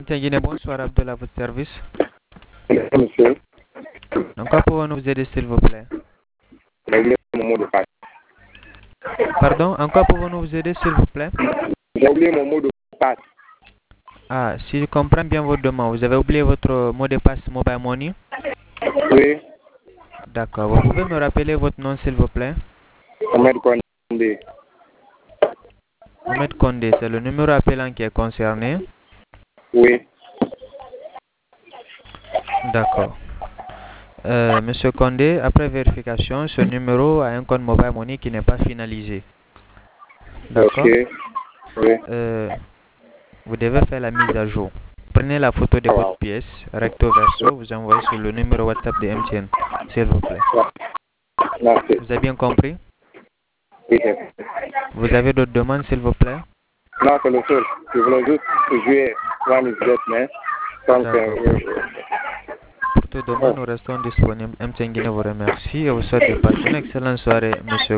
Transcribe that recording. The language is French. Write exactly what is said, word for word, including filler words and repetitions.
Guinée, bonsoir Abdullah, à votre service. Monsieur, En quoi pouvons-nous vous aider, s'il vous plaît? j'ai oublié mon mot de passe. Pardon, en quoi pouvons-nous vous aider, s'il vous plaît? J'ai oublié mon mot de passe. Ah, si je comprends bien votre demande, vous avez oublié votre mot de passe Mobile Money? Oui, D'accord, vous pouvez me rappeler votre nom, s'il vous plaît? Ahmed Kondé. Ahmed Condé, c'est le numéro appelant qui est concerné? Oui, D'accord. Euh, Monsieur Condé, après vérification, ce numéro a un compte Mobile Money qui n'est pas finalisé. D'accord? ok. Oui, Euh, vous devez faire la mise à jour. Prenez la photo de votre wow. pièce, recto verso, vous envoyez sur le numéro WhatsApp de M T N, s'il vous plaît. Merci. Vous avez bien compris? Oui, chef. Vous avez d'autres demandes, s'il vous plaît? Non, c'est le seul. Je voulais juste jouer One is Dead, mais donc, D'accord. euh, Pour toute oh. demande, nous restons disponibles. M T N Guinée vous remercie et vous souhaite de passer une excellente soirée, Monsieur